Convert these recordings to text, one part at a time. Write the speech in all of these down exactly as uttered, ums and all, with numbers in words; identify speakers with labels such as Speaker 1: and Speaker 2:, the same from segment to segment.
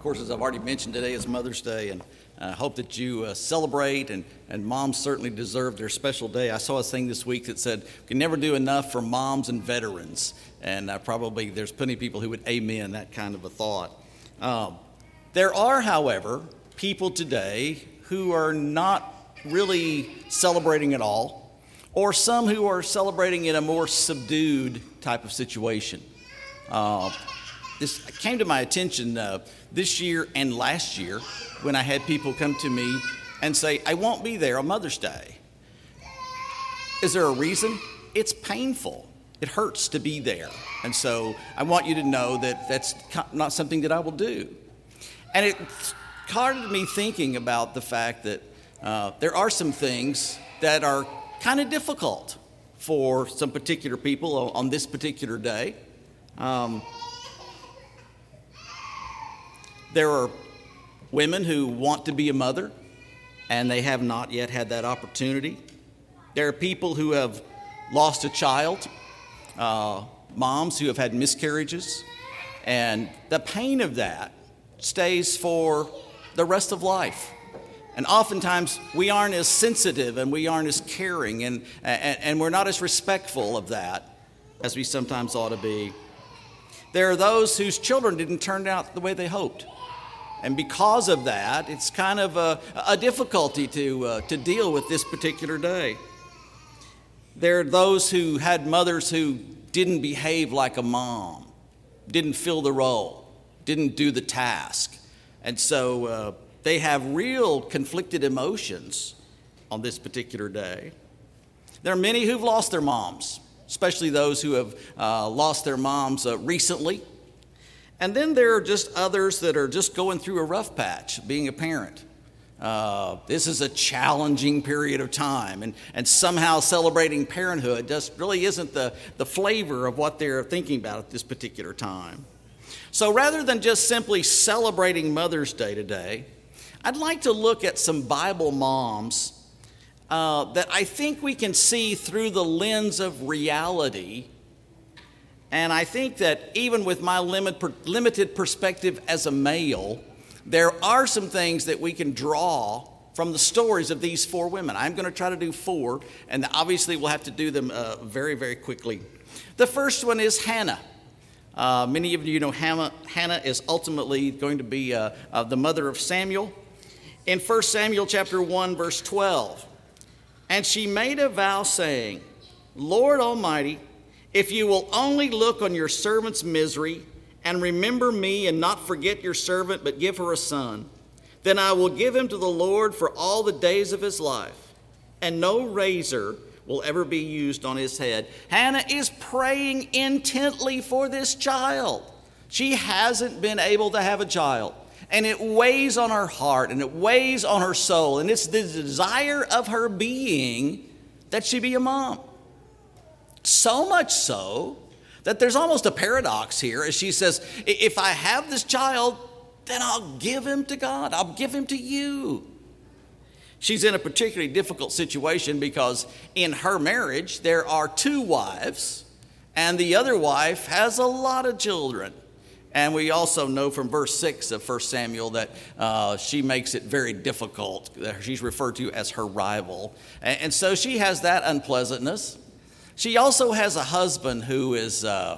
Speaker 1: course, as I've already mentioned, today is Mother's Day, and I hope that you uh, celebrate, and, and moms certainly deserve their special day. I saw a thing this week that said, we can never do enough for moms and veterans, and uh, probably there's plenty of people who would amen that kind of a thought. Um, there are, however, people today who are not really celebrating at all, or some who are celebrating in a more subdued type of situation. Uh, this came to my attention uh, this year and last year when I had people come to me and say, I won't be there on Mother's Day. Is there a reason? It's painful. It hurts to be there. And so I want you to know that that's not something that I will do. And it started me thinking about the fact that uh, there are some things that are kind of difficult for some particular people on this particular day. Um, there are women who want to be a mother, and they have not yet had that opportunity. There are people who have lost a child, uh, moms who have had miscarriages, and the pain of that stays for the rest of life. And oftentimes we aren't as sensitive and we aren't as caring and, and, and we're not as respectful of that as we sometimes ought to be. There are those whose children didn't turn out the way they hoped. And because of that, it's kind of a, a difficulty to, uh, to deal with this particular day. There are those who had mothers who didn't behave like a mom, didn't fill the role, didn't do the task. And so uh, they have real conflicted emotions on this particular day. There are many who've lost their moms, especially those who have uh, lost their moms uh, recently. And then there are just others that are just going through a rough patch, being a parent. Uh, this is a challenging period of time, and, and somehow celebrating parenthood just really isn't the, the flavor of what they're thinking about at this particular time. So rather than just simply celebrating Mother's Day today, I'd like to look at some Bible moms uh, that I think we can see through the lens of reality. And I think that even with my limit, per, limited perspective as a male, there are some things that we can draw from the stories of these four women. I'm going to try to do four, and obviously we'll have to do them uh, very, very quickly. The first one is Hannah. Uh, many of you know Hannah, Hannah is ultimately going to be uh, uh, the mother of Samuel. In First Samuel chapter one, verse twelve, and she made a vow saying, Lord Almighty, if you will only look on your servant's misery and remember me and not forget your servant, but give her a son, then I will give him to the Lord for all the days of his life, and no razor will ever be used on his head. Hannah is praying intently for this child. She hasn't been able to have a child, and it weighs on her heart, and it weighs on her soul, and it's the desire of her being that she be a mom. So much so that there's almost a paradox here as she says, if I have this child, then I'll give him to God. I'll give him to you. She's in a particularly difficult situation because in her marriage, there are two wives, and the other wife has a lot of children. And we also know from verse six of First Samuel that uh, she makes it very difficult. She's referred to as her rival. And, and so she has that unpleasantness. She also has a husband who is, uh,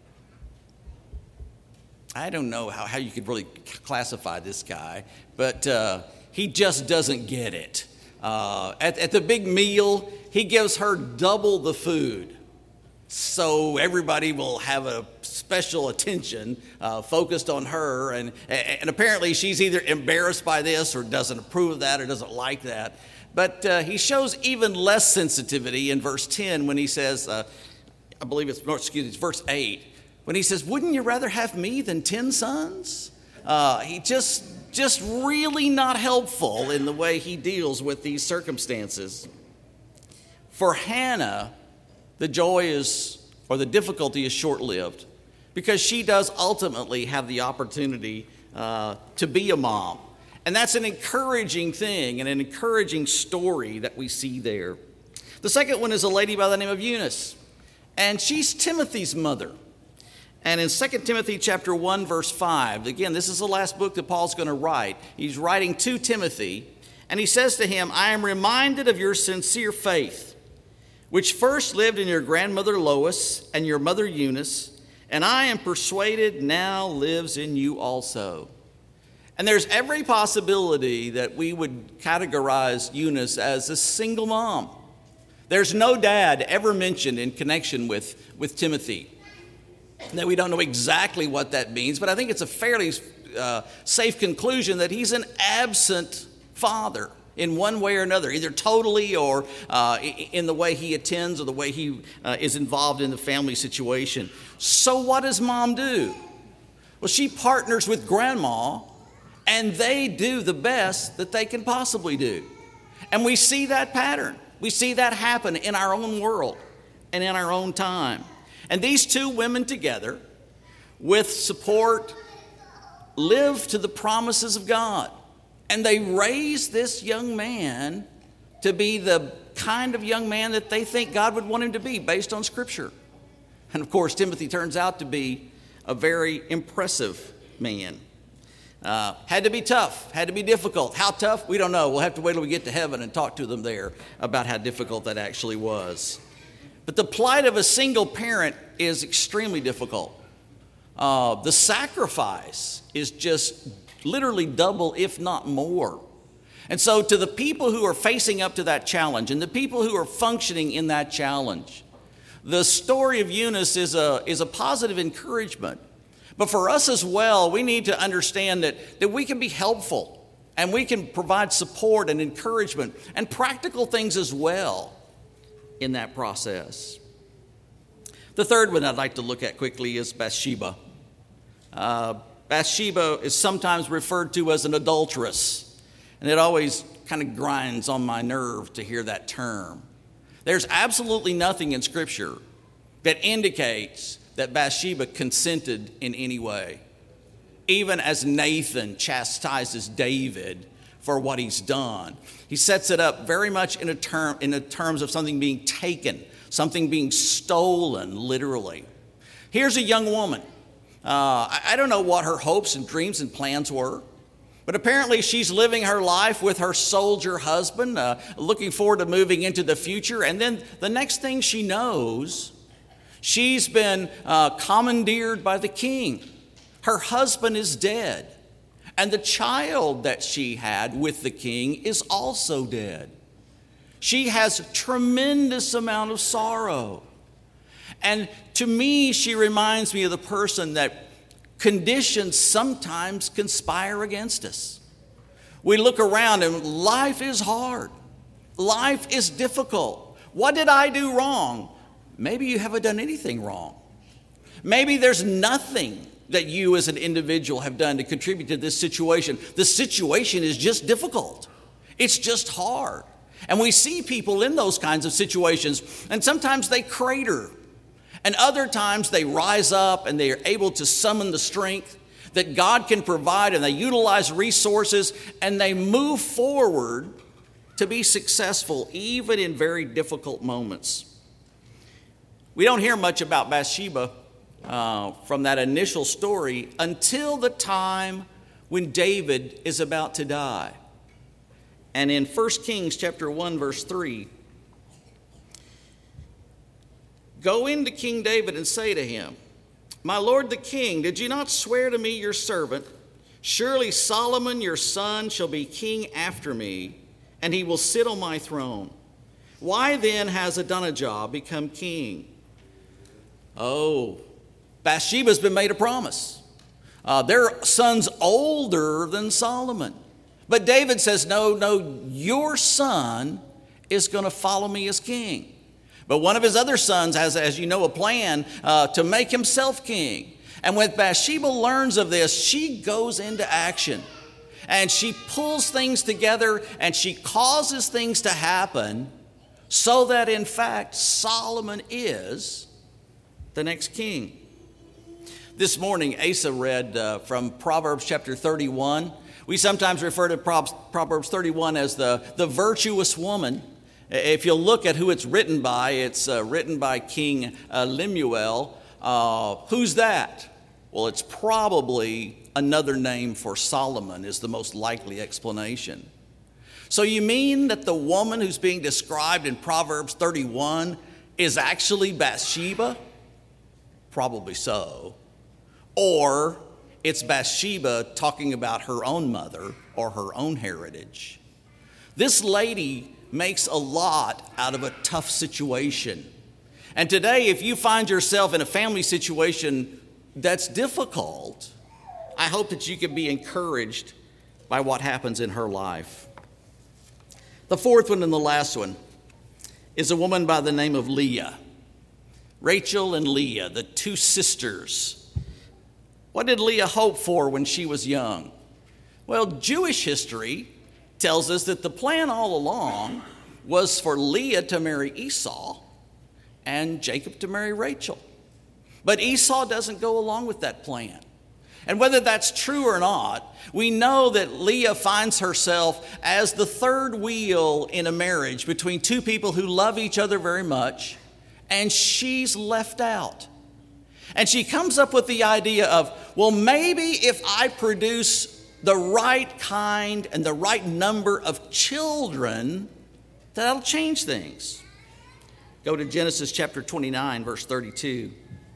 Speaker 1: I don't know how, how you could really classify this guy, but uh, he just doesn't get it. Uh, at, at the big meal, he gives her double the food. So everybody will have a special attention uh, focused on her. And, and apparently she's either embarrassed by this or doesn't approve of that or doesn't like that. But uh, he shows even less sensitivity in verse ten when he says, uh, I believe it's, no, excuse me, it's verse eight, when he says, wouldn't you rather have me than ten sons? Uh, he just, just really not helpful in the way he deals with these circumstances. For Hannah, the joy is, or the difficulty is short-lived because she does ultimately have the opportunity uh, to be a mom. And that's an encouraging thing and an encouraging story that we see there. The second one is a lady by the name of Eunice, and she's Timothy's mother. And in Second Timothy chapter one, verse five, again, this is the last book that Paul's going to write. He's writing to Timothy, and he says to him, I am reminded of your sincere faith, which first lived in your grandmother Lois and your mother Eunice, and I am persuaded now lives in you also. And there's every possibility that we would categorize Eunice as a single mom. There's no dad ever mentioned in connection with, with Timothy. Now, we don't know exactly what that means, but I think it's a fairly uh, safe conclusion that he's an absent father in one way or another, either totally or uh, in the way he attends or the way he uh, is involved in the family situation. So what does mom do? Well, she partners with grandma, and they do the best that they can possibly do. And we see that pattern. We see that happen in our own world and in our own time. And these two women together, with support, live to the promises of God. And they raise this young man to be the kind of young man that they think God would want him to be based on Scripture. And of course, Timothy turns out to be a very impressive man. Uh, had to be tough, had to be difficult. How tough? We don't know. We'll have to wait till we get to heaven and talk to them there about how difficult that actually was. But the plight of a single parent is extremely difficult. Uh, the sacrifice is just literally double, if not more. And so to the people who are facing up to that challenge and the people who are functioning in that challenge, the story of Eunice is a, is a positive encouragement. But for us as well, we need to understand that, that we can be helpful and we can provide support and encouragement and practical things as well in that process. The third one I'd like to look at quickly is Bathsheba. Uh, Bathsheba is sometimes referred to as an adulteress, and it always kind of grinds on my nerve to hear that term. There's absolutely nothing in Scripture that indicates that Bathsheba consented in any way, even as Nathan chastises David for what he's done. He sets it up very much in a term in the terms of something being taken, something being stolen, literally. Here's a young woman. Uh, I, I don't know what her hopes and dreams and plans were, but apparently she's living her life with her soldier husband, uh, looking forward to moving into the future. And then the next thing she knows, she's been uh, commandeered by the king. Her husband is dead. And the child that she had with the king is also dead. She has a tremendous amount of sorrow. And to me, she reminds me of the person that conditions sometimes conspire against us. We look around and life is hard. Life is difficult. What did I do wrong? Maybe you haven't done anything wrong. Maybe there's nothing that you as an individual have done to contribute to this situation. The situation is just difficult. It's just hard. And we see people in those kinds of situations, and sometimes they crater. And other times they rise up and they are able to summon the strength that God can provide, and they utilize resources and they move forward to be successful even in very difficult moments. We don't hear much about Bathsheba uh, from that initial story until the time when David is about to die. And in First Kings chapter one, verse three, go in to King David and say to him, my lord the king, did you not swear to me your servant, surely Solomon your son shall be king after me, and he will sit on my throne. Why then has Adonijah become king? Oh, Bathsheba's been made a promise. Uh, their son's older than Solomon. But David says, no, no, your son is going to follow me as king. But one of his other sons has, as you know, a plan uh, to make himself king. And when Bathsheba learns of this, she goes into action. And she pulls things together and she causes things to happen so that, in fact, Solomon is the next king. This morning, Asa read uh, from Proverbs chapter thirty-one. We sometimes refer to Proverbs thirty-one as the, the virtuous woman. If you look at who it's written by, it's uh, written by King uh, Lemuel. uh, who's that? Well, it's probably another name for Solomon is the most likely explanation. So you mean that the woman who's being described in Proverbs thirty-one is actually Bathsheba? Probably so. Or it's Bathsheba talking about her own mother or her own heritage. This lady makes a lot out of a tough situation. And today, if you find yourself in a family situation that's difficult, I hope that you can be encouraged by what happens in her life. The fourth one and the last one is a woman by the name of Leah. Rachel and Leah, the two sisters. What did Leah hope for when she was young? Well, Jewish history tells us that the plan all along was for Leah to marry Esau and Jacob to marry Rachel. But Esau doesn't go along with that plan. And whether that's true or not, we know that Leah finds herself as the third wheel in a marriage between two people who love each other very much, and she's left out. And she comes up with the idea of, well, maybe if I produce the right kind and the right number of children, that'll change things. Go to Genesis chapter twenty-nine, verse thirty-two.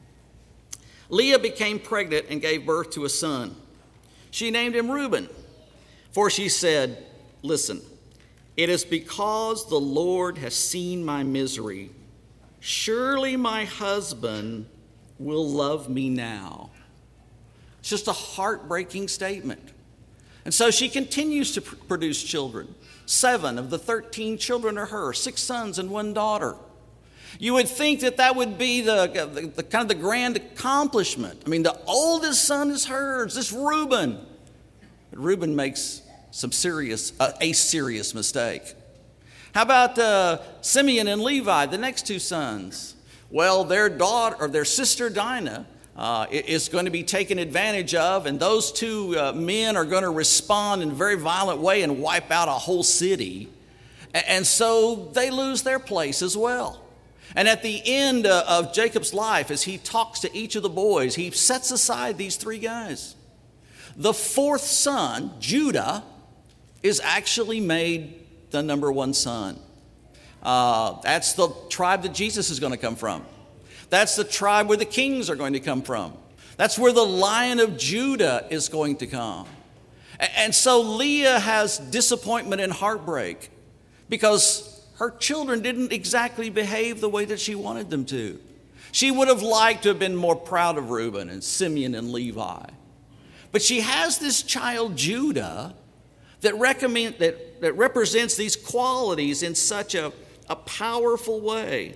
Speaker 1: Leah became pregnant and gave birth to a son. She named him Reuben, for she said, listen, it is because the Lord has seen my misery. Surely my husband will love me now. It's just a heartbreaking statement. And so she continues to pr- produce children. Seven of the thirteen children are hers, six sons and one daughter. You would think that that would be the, the, the kind of the grand accomplishment. I mean, the oldest son is hers, this Reuben. But Reuben makes some serious, uh, a serious mistake. How about uh, Simeon and Levi, the next two sons? Well, their daughter or their sister Dinah uh, is going to be taken advantage of, and those two uh, men are going to respond in a very violent way and wipe out a whole city. And so they lose their place as well. And at the end uh, of Jacob's life, as he talks to each of the boys, he sets aside these three guys. The fourth son, Judah, is actually made the number one son. Uh, that's the tribe that Jesus is going to come from. That's the tribe where the kings are going to come from. That's where the Lion of Judah is going to come. And so Leah has disappointment and heartbreak because her children didn't exactly behave the way that she wanted them to. She would have liked to have been more proud of Reuben and Simeon and Levi. But she has this child, Judah, that, recommend, that, that represents these qualities in such a, a powerful way.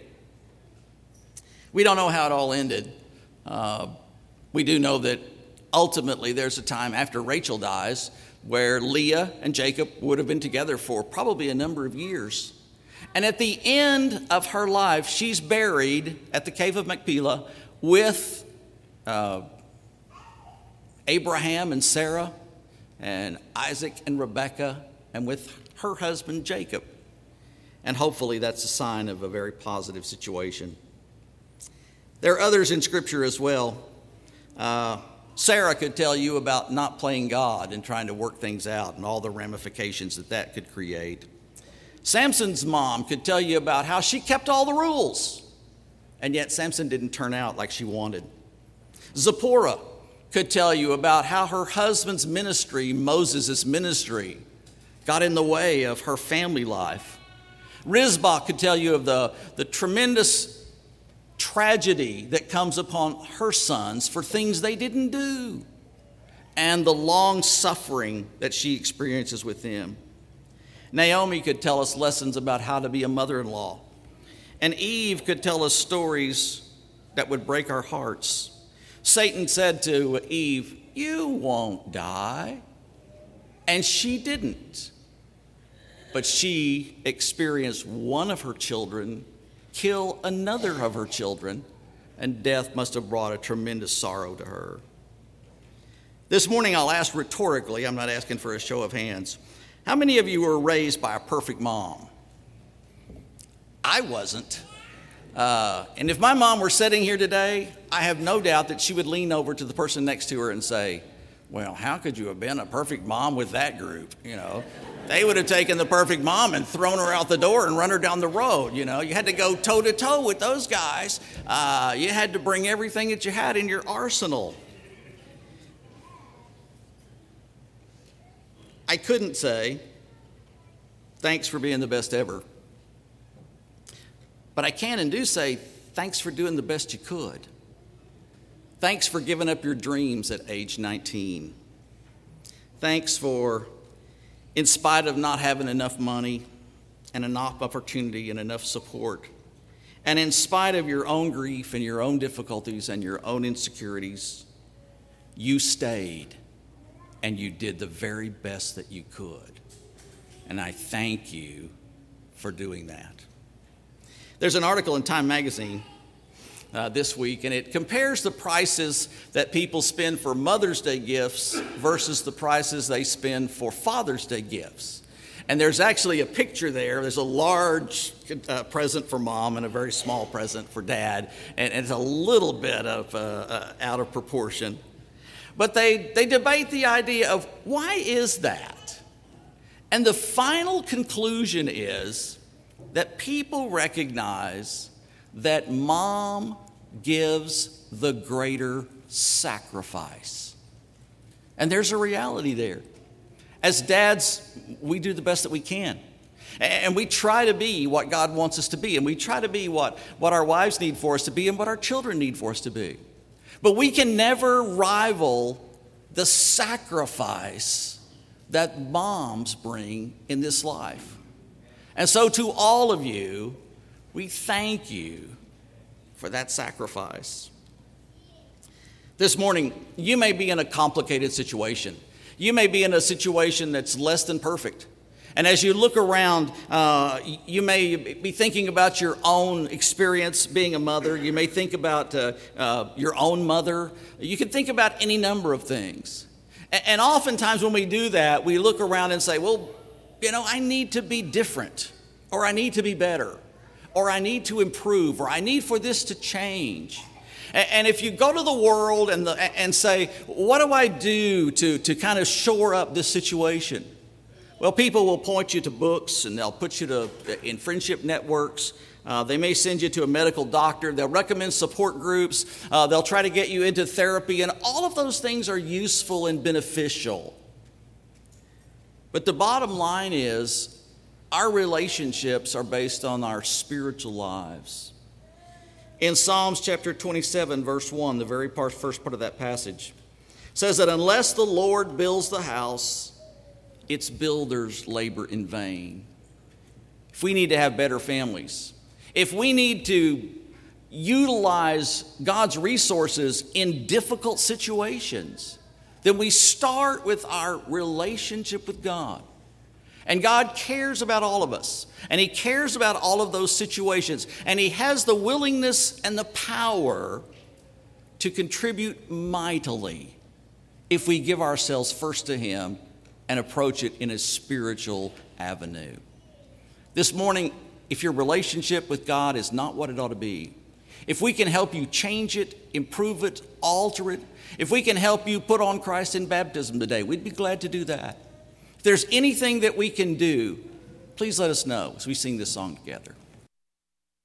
Speaker 1: We don't know how it all ended. Uh, we do know that ultimately there's a time after Rachel dies where Leah and Jacob would have been together for probably a number of years. And at the end of her life, she's buried at the cave of Machpelah with uh, Abraham and Sarah and Isaac and Rebekah and with her husband Jacob. And hopefully that's a sign of a very positive situation. There are others in Scripture as well. Uh, Sarah could tell you about not playing God and trying to work things out and all the ramifications that that could create. Samson's mom could tell you about how she kept all the rules, and yet Samson didn't turn out like she wanted. Zipporah could tell you about how her husband's ministry, Moses' ministry, got in the way of her family life. Rizpah could tell you of the, the tremendous tragedy that comes upon her sons for things they didn't do, and the long suffering that she experiences with them. Naomi could tell us lessons about how to be a mother-in-law. And Eve could tell us stories that would break our hearts. Satan said to Eve, "You won't die." And she didn't. But she experienced one of her children kill another of her children, and death must have brought a tremendous sorrow to her. This morning I'll ask rhetorically, I'm not asking for a show of hands, how many of you were raised by a perfect mom? I wasn't. Uh, and if my mom were sitting here today, I have no doubt that she would lean over to the person next to her and say, well, how could you have been a perfect mom with that group? You know, they would have taken the perfect mom and thrown her out the door and run her down the road. You know, you had to go toe to toe with those guys. Uh, you had to bring everything that you had in your arsenal. I couldn't say, thanks for being the best ever. But I can and do say, thanks for doing the best you could. Thanks for giving up your dreams at age nineteen. Thanks for, in spite of not having enough money and enough opportunity and enough support, and in spite of your own grief and your own difficulties and your own insecurities, you stayed and you did the very best that you could. And I thank you for doing that. There's an article in Time Magazine uh, this week, and it compares the prices that people spend for Mother's Day gifts versus the prices they spend for Father's Day gifts. And there's actually a picture there. There's a large uh, present for mom and a very small present for dad, and, and it's a little bit of uh, uh, out of proportion. But they, they debate the idea of why is that? And the final conclusion is that people recognize that mom gives the greater sacrifice. And there's a reality there. As dads, we do the best that we can. And we try to be what God wants us to be. And we try to be what, what our wives need for us to be and what our children need for us to be. But we can never rival the sacrifice that moms bring in this life. And so to all of you, we thank you for that sacrifice. This morning, you may be in a complicated situation. You may be in a situation that's less than perfect. And as you look around, uh, you may be thinking about your own experience being a mother. You may think about uh, uh, your own mother. You can think about any number of things. And, and oftentimes when we do that, we look around and say, well, you know, I need to be different, or I need to be better, or I need to improve, or I need for this to change. And, and if you go to the world and, the, and say, what do I do to, to kind of shore up this situation? Well, people will point you to books, and they'll put you to in friendship networks. Uh, they may send you to a medical doctor. They'll recommend support groups. Uh, they'll try to get you into therapy, and all of those things are useful and beneficial. But the bottom line is, our relationships are based on our spiritual lives. In Psalms chapter twenty-seven, verse one, the very part, first part of that passage, says that unless the Lord builds the house, its builders labor in vain. If we need to have better families, if we need to utilize God's resources in difficult situations, then we start with our relationship with God. And God cares about all of us, and He cares about all of those situations, and He has the willingness and the power to contribute mightily if we give ourselves first to Him and approach it in a spiritual avenue. This morning, if your relationship with God is not what it ought to be, if we can help you change it, improve it, alter it, if we can help you put on Christ in baptism today, we'd be glad to do that. If there's anything that we can do, please let us know as we sing this song together.